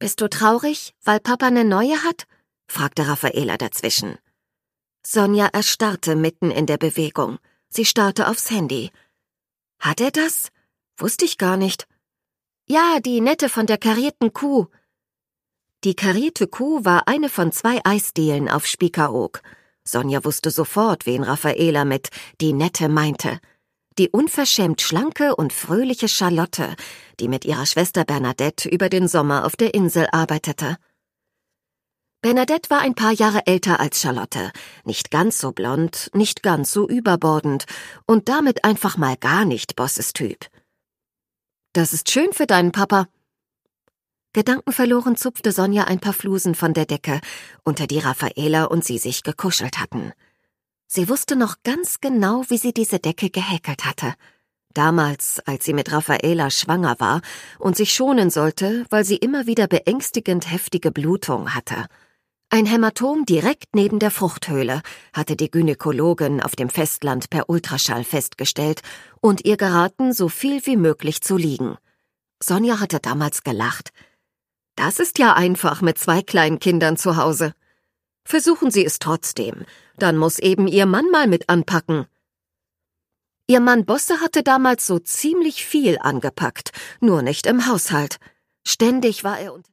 Bist du traurig, weil Papa eine neue hat?, fragte Raffaela dazwischen. Sonja erstarrte mitten in der Bewegung. Sie starrte aufs Handy. Hat er das? Wusste ich gar nicht. Ja, die nette von der karierten Kuh. Die karierte Kuh war eine von 2 Eisdielen auf Spiekeroog. Sonja wusste sofort, wen Raffaela mit die Nette meinte. Die unverschämt schlanke und fröhliche Charlotte, die mit ihrer Schwester Bernadette über den Sommer auf der Insel arbeitete. Bernadette war ein paar Jahre älter als Charlotte, nicht ganz so blond, nicht ganz so überbordend und damit einfach mal gar nicht Bosses Typ. »Das ist schön für deinen Papa.« Gedankenverloren zupfte Sonja ein paar Flusen von der Decke, unter die Raffaela und sie sich gekuschelt hatten. Sie wusste noch ganz genau, wie sie diese Decke gehäkelt hatte. Damals, als sie mit Raffaela schwanger war und sich schonen sollte, weil sie immer wieder beängstigend heftige Blutung hatte. Ein Hämatom direkt neben der Fruchthöhle, hatte die Gynäkologin auf dem Festland per Ultraschall festgestellt und ihr geraten, so viel wie möglich zu liegen. Sonja hatte damals gelacht. Das ist ja einfach mit 2 kleinen Kindern zu Hause. Versuchen Sie es trotzdem, dann muss eben Ihr Mann mal mit anpacken. Ihr Mann Bosse hatte damals so ziemlich viel angepackt, nur nicht im Haushalt. Ständig war er